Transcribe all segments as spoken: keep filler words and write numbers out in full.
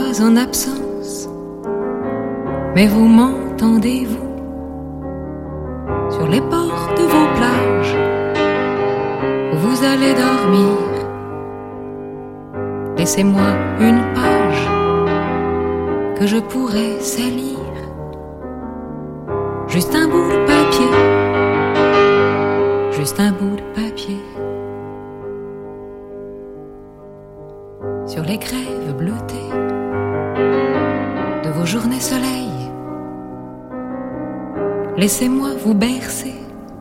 pas en absence, mais vous m'entendez-vous sur les bords de vos plages où vous allez dormir? Laissez-moi une page que je pourrais salir, juste un bout de papier, juste un bout de papier. Sur les grèves bleutées de vos journées soleil, laissez-moi vous bercer,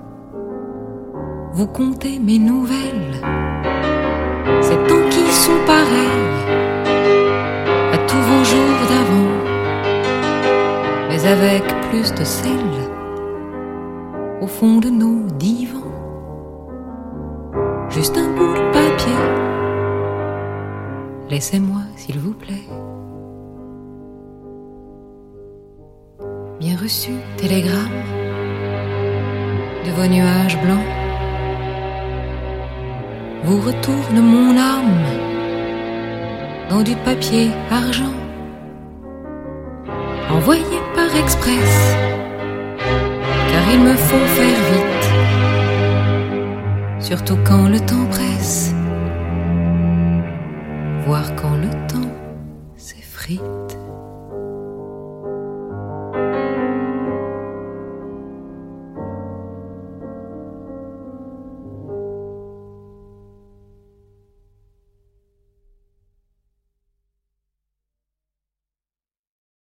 vous conter mes nouvelles, ces temps qui sont pareils à tous vos jours d'avant, mais avec plus de sel au fond de nos divans. Juste un bout de papier, laissez-moi s'il vous plaît. Bien reçu télégramme de vos nuages blancs, vous retourne mon âme dans du papier argent, envoyé par express, car il me faut faire vite, surtout quand le temps presse, voire quand le temps s'effrite.